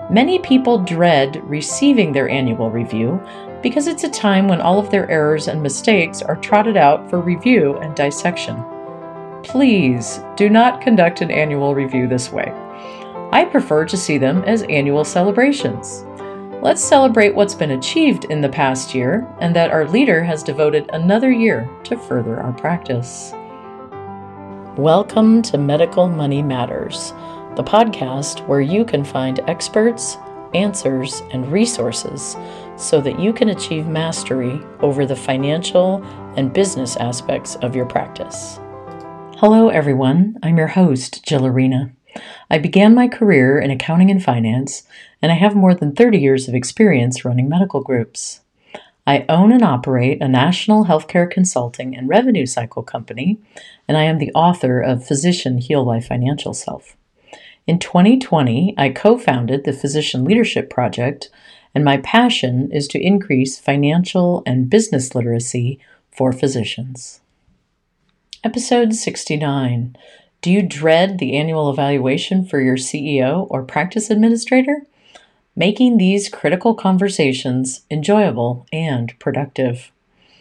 Many people dread receiving their annual review because it's a time when all of their errors and mistakes are trotted out for review and dissection. Please do not conduct an annual review this way. I prefer to see them as annual celebrations. Let's celebrate what's been achieved in the past year and that our leader has devoted another year to further our practice. Welcome to Medical Money Matters, the podcast where you can find experts, answers, and resources so that you can achieve mastery over the financial and business aspects of your practice. Hello, everyone. I'm your host, Jill Arena. I began my career in accounting and finance, and I have more than 30 years of experience running medical groups. I own and operate a national healthcare consulting and revenue cycle company, and I am the author of Physician Heal Thy Financial Self. In 2020, I co-founded the Physician Leadership Project, and my passion is to increase financial and business literacy for physicians. Episode 69. Do you dread the annual evaluation for your CEO or practice administrator? Making these critical conversations enjoyable and productive.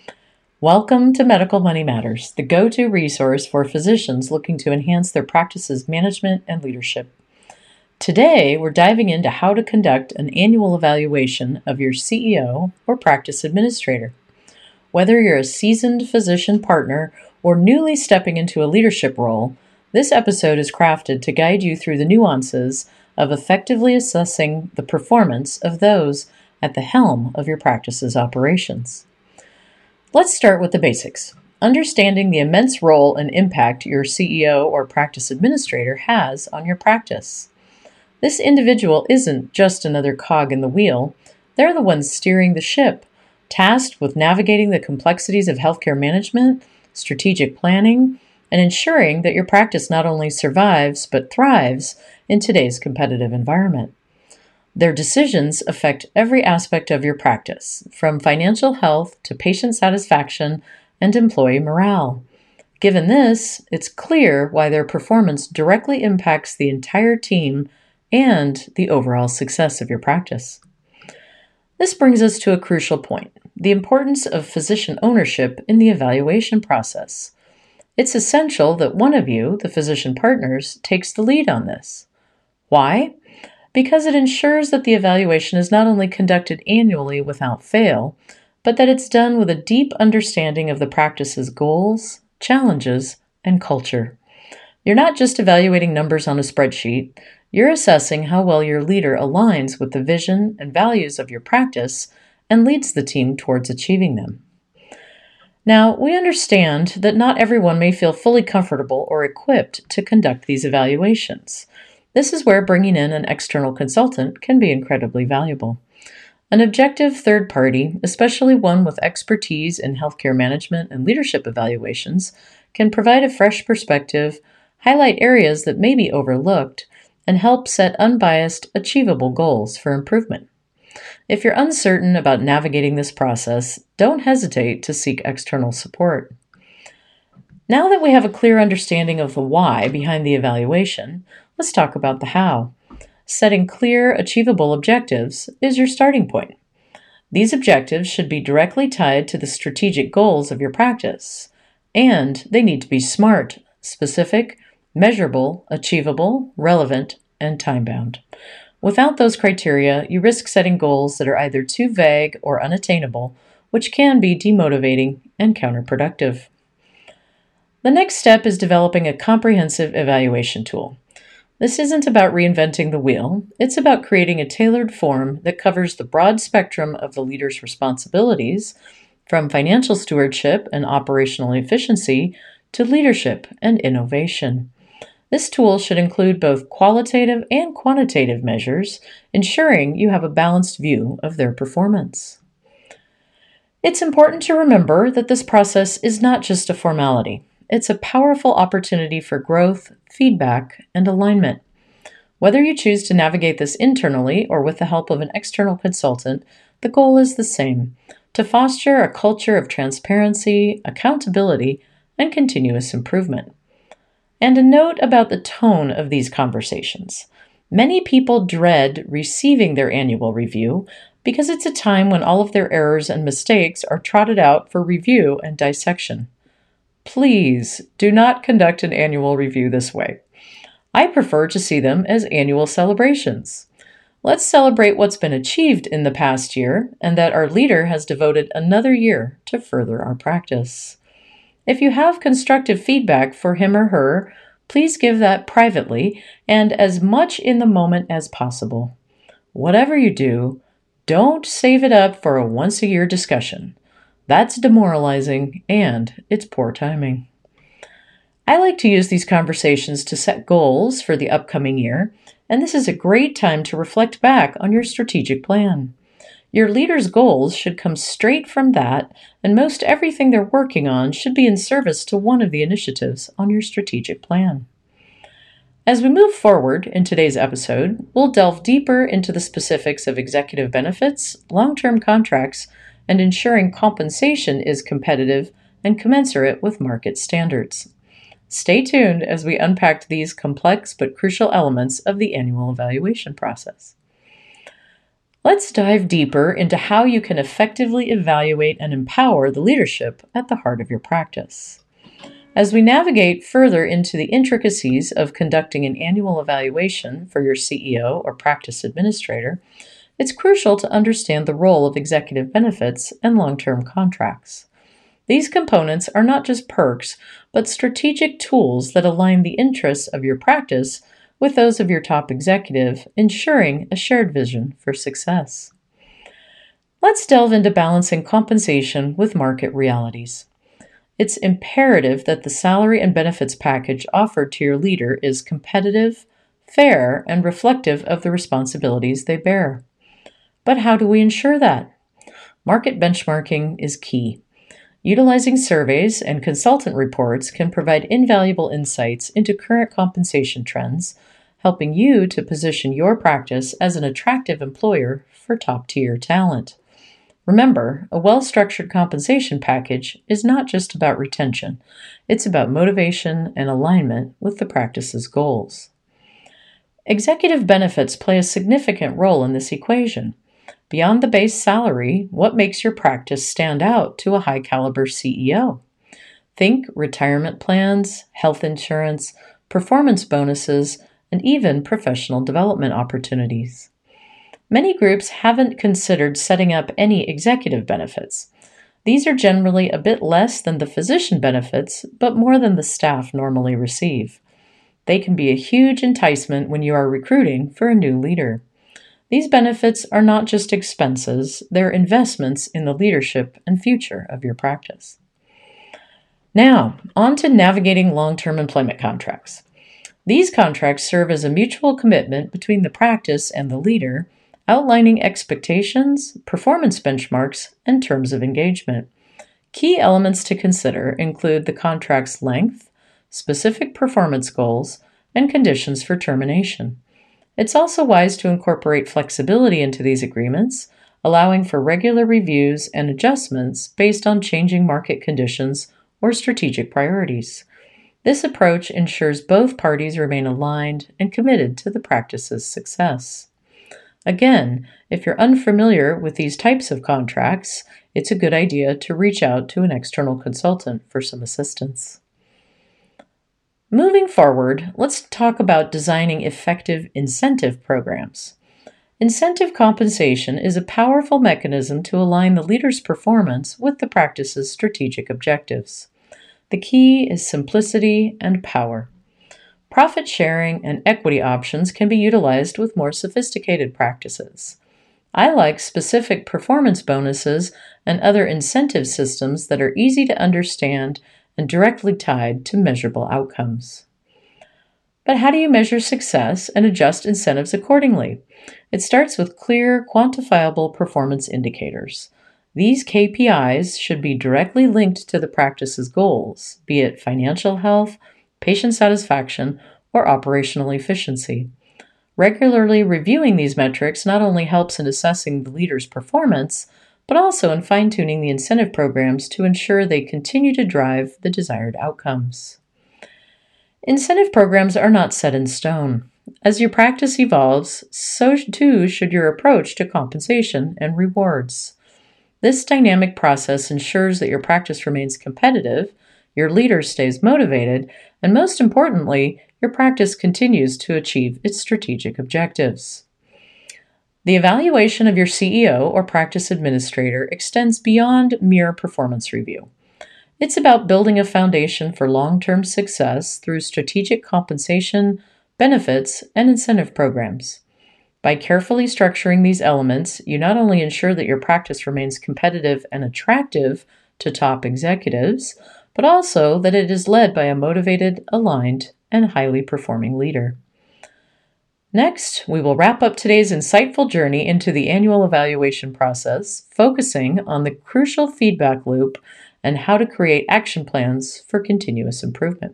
Welcome to Medical Money Matters, the go-to resource for physicians looking to enhance their practice's management and leadership. Today, we're diving into how to conduct an annual evaluation of your CEO or practice administrator. Whether you're a seasoned physician partner or newly stepping into a leadership role, this episode is crafted to guide you through the nuances of effectively assessing the performance of those at the helm of your practice's operations. Let's start with the basics. Understanding the immense role and impact your CEO or practice administrator has on your practice. This individual isn't just another cog in the wheel. They're the ones steering the ship, tasked with navigating the complexities of healthcare management, strategic planning, and ensuring that your practice not only survives but thrives in today's competitive environment. Their decisions affect every aspect of your practice, from financial health to patient satisfaction and employee morale. Given this, it's clear why their performance directly impacts the entire team and the overall success of your practice. This brings us to a crucial point, the importance of physician ownership in the evaluation process. It's essential that one of you, the physician partners, takes the lead on this. Why? Because it ensures that the evaluation is not only conducted annually without fail, but that it's done with a deep understanding of the practice's goals, challenges, and culture. You're not just evaluating numbers on a spreadsheet, you're assessing how well your leader aligns with the vision and values of your practice and leads the team towards achieving them. Now, we understand that not everyone may feel fully comfortable or equipped to conduct these evaluations. This is where bringing in an external consultant can be incredibly valuable. An objective third party, especially one with expertise in healthcare management and leadership evaluations, can provide a fresh perspective, highlight areas that may be overlooked, and help set unbiased, achievable goals for improvement. If you're uncertain about navigating this process, don't hesitate to seek external support. Now that we have a clear understanding of the why behind the evaluation, let's talk about the how. Setting clear, achievable objectives is your starting point. These objectives should be directly tied to the strategic goals of your practice, and they need to be SMART, specific, measurable, achievable, relevant, and time-bound. Without those criteria, you risk setting goals that are either too vague or unattainable, which can be demotivating and counterproductive. The next step is developing a comprehensive evaluation tool. This isn't about reinventing the wheel. It's about creating a tailored form that covers the broad spectrum of the leader's responsibilities, from financial stewardship and operational efficiency to leadership and innovation. This tool should include both qualitative and quantitative measures, ensuring you have a balanced view of their performance. It's important to remember that this process is not just a formality. It's a powerful opportunity for growth, feedback, and alignment. Whether you choose to navigate this internally or with the help of an external consultant, the goal is the same: to foster a culture of transparency, accountability, and continuous improvement. And a note about the tone of these conversations. Many people dread receiving their annual review because it's a time when all of their errors and mistakes are trotted out for review and dissection. Please do not conduct an annual review this way. I prefer to see them as annual celebrations. Let's celebrate what's been achieved in the past year and that our leader has devoted another year to further our practice. If you have constructive feedback for him or her, please give that privately and as much in the moment as possible. Whatever you do, don't save it up for a once-a-year discussion. That's demoralizing and it's poor timing. I like to use these conversations to set goals for the upcoming year, and this is a great time to reflect back on your strategic plan. Your leader's goals should come straight from that, and most everything they're working on should be in service to one of the initiatives on your strategic plan. As we move forward in today's episode, we'll delve deeper into the specifics of executive benefits, long-term contracts, and ensuring compensation is competitive and commensurate with market standards. Stay tuned as we unpack these complex but crucial elements of the annual evaluation process. Let's dive deeper into how you can effectively evaluate and empower the leadership at the heart of your practice. As we navigate further into the intricacies of conducting an annual evaluation for your CEO or practice administrator, it's crucial to understand the role of executive benefits and long-term contracts. These components are not just perks, but strategic tools that align the interests of your practice with those of your top executive, ensuring a shared vision for success. Let's delve into balancing compensation with market realities. It's imperative that the salary and benefits package offered to your leader is competitive, fair, and reflective of the responsibilities they bear. But how do we ensure that? Market benchmarking is key. Utilizing surveys and consultant reports can provide invaluable insights into current compensation trends, helping you to position your practice as an attractive employer for top-tier talent. Remember, a well-structured compensation package is not just about retention. It's about motivation and alignment with the practice's goals. Executive benefits play a significant role in this equation. Beyond the base salary, what makes your practice stand out to a high-caliber CEO? Think retirement plans, health insurance, performance bonuses, and even professional development opportunities. Many groups haven't considered setting up any executive benefits. These are generally a bit less than the physician benefits, but more than the staff normally receive. They can be a huge enticement when you are recruiting for a new leader. These benefits are not just expenses, they're investments in the leadership and future of your practice. Now, on to navigating long-term employment contracts. These contracts serve as a mutual commitment between the practice and the leader, outlining expectations, performance benchmarks, and terms of engagement. Key elements to consider include the contract's length, specific performance goals, and conditions for termination. It's also wise to incorporate flexibility into these agreements, allowing for regular reviews and adjustments based on changing market conditions or strategic priorities. This approach ensures both parties remain aligned and committed to the practice's success. Again, if you're unfamiliar with these types of contracts, it's a good idea to reach out to an external consultant for some assistance. Moving forward, let's talk about designing effective incentive programs. Incentive compensation is a powerful mechanism to align the leader's performance with the practice's strategic objectives. The key is simplicity and power. Profit sharing and equity options can be utilized with more sophisticated practices. I like specific performance bonuses and other incentive systems that are easy to understand and directly tied to measurable outcomes. But how do you measure success and adjust incentives accordingly? It starts with clear, quantifiable performance indicators. These KPIs should be directly linked to the practice's goals, be it financial health, patient satisfaction, or operational efficiency. Regularly reviewing these metrics not only helps in assessing the leader's performance, but also in fine-tuning the incentive programs to ensure they continue to drive the desired outcomes. Incentive programs are not set in stone. as your practice evolves, so too should your approach to compensation and rewards. This dynamic process ensures that your practice remains competitive, your leader stays motivated, and most importantly, your practice continues to achieve its strategic objectives. The evaluation of your CEO or practice administrator extends beyond mere performance review. It's about building a foundation for long-term success through strategic compensation, benefits, and incentive programs. By carefully structuring these elements, you not only ensure that your practice remains competitive and attractive to top executives, but also that it is led by a motivated, aligned, and highly performing leader. Next, we will wrap up today's insightful journey into the annual evaluation process, focusing on the crucial feedback loop and how to create action plans for continuous improvement.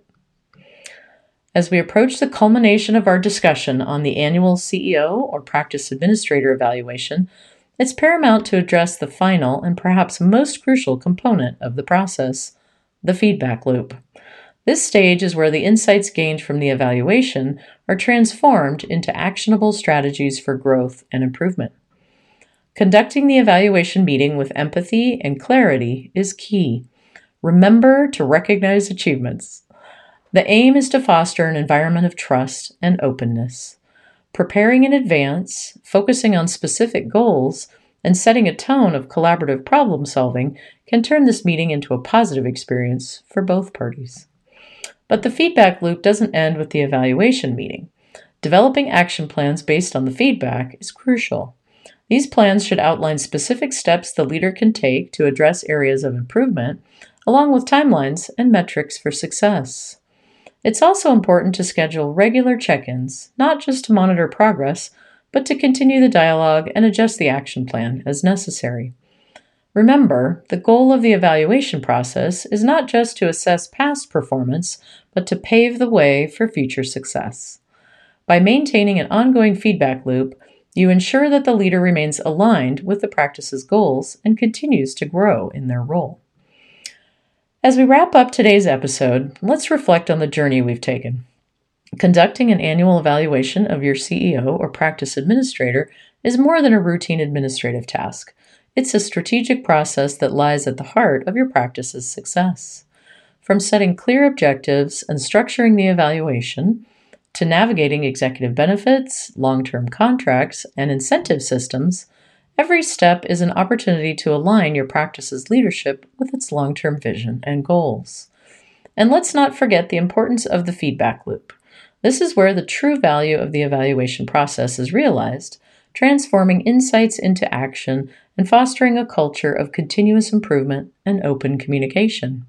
As we approach the culmination of our discussion on the annual CEO or practice administrator evaluation, it's paramount to address the final and perhaps most crucial component of the process, the feedback loop. This stage is where the insights gained from the evaluation are transformed into actionable strategies for growth and improvement. Conducting the evaluation meeting with empathy and clarity is key. Remember to recognize achievements. The aim is to foster an environment of trust and openness. Preparing in advance, focusing on specific goals, and setting a tone of collaborative problem solving can turn this meeting into a positive experience for both parties. But the feedback loop doesn't end with the evaluation meeting. Developing action plans based on the feedback is crucial. These plans should outline specific steps the leader can take to address areas of improvement, along with timelines and metrics for success. It's also important to schedule regular check-ins, not just to monitor progress, but to continue the dialogue and adjust the action plan as necessary. Remember, the goal of the evaluation process is not just to assess past performance, but to pave the way for future success. By maintaining an ongoing feedback loop, you ensure that the leader remains aligned with the practice's goals and continues to grow in their role. As we wrap up today's episode, let's reflect on the journey we've taken. Conducting an annual evaluation of your CEO or practice administrator is more than a routine administrative task. It's a strategic process that lies at the heart of your practice's success. From setting clear objectives and structuring the evaluation, to navigating executive benefits, long-term contracts, and incentive systems, every step is an opportunity to align your practice's leadership with its long-term vision and goals. And let's not forget the importance of the feedback loop. This is where the true value of the evaluation process is realized, transforming insights into action and fostering a culture of continuous improvement and open communication.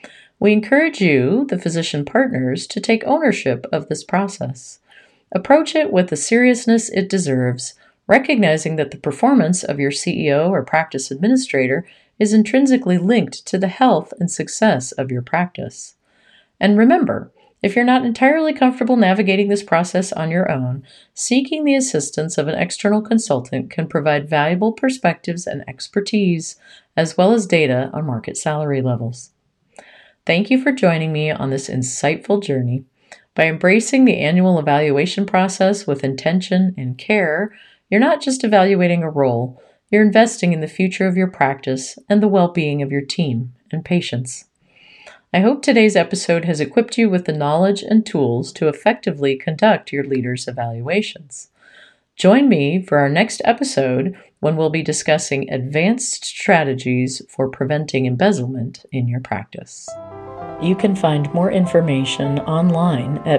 We encourage you, the physician partners, to take ownership of this process. Approach it with the seriousness it deserves, recognizing that the performance of your CEO or practice administrator is intrinsically linked to the health and success of your practice. And remember, if you're not entirely comfortable navigating this process on your own, seeking the assistance of an external consultant can provide valuable perspectives and expertise, as well as data on market salary levels. Thank you for joining me on this insightful journey. By embracing the annual evaluation process with intention and care, you're not just evaluating a role, you're investing in the future of your practice and the well-being of your team and patients. I hope today's episode has equipped you with the knowledge and tools to effectively conduct your leaders' evaluations. Join me for our next episode when we'll be discussing advanced strategies for preventing embezzlement in your practice. You can find more information online at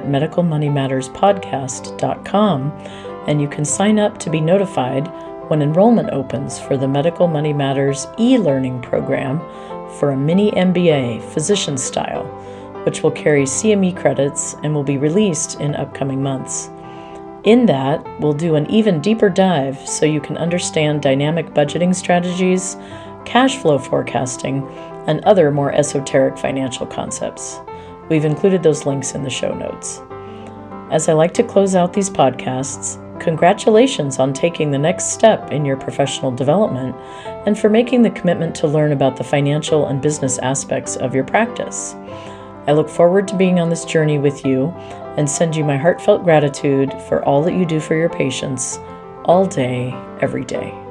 medicalmoneymatterspodcast.com, and you can sign up to be notified when enrollment opens for the Medical Money Matters e-learning program for a mini MBA physician style, which will carry CME credits and will be released in upcoming months. In that, we'll do an even deeper dive so you can understand dynamic budgeting strategies, cash flow forecasting, and other more esoteric financial concepts. We've included those links in the show notes. As I like to close out these podcasts, congratulations on taking the next step in your professional development and for making the commitment to learn about the financial and business aspects of your practice. I look forward to being on this journey with you and send you my heartfelt gratitude for all that you do for your patients all day, every day.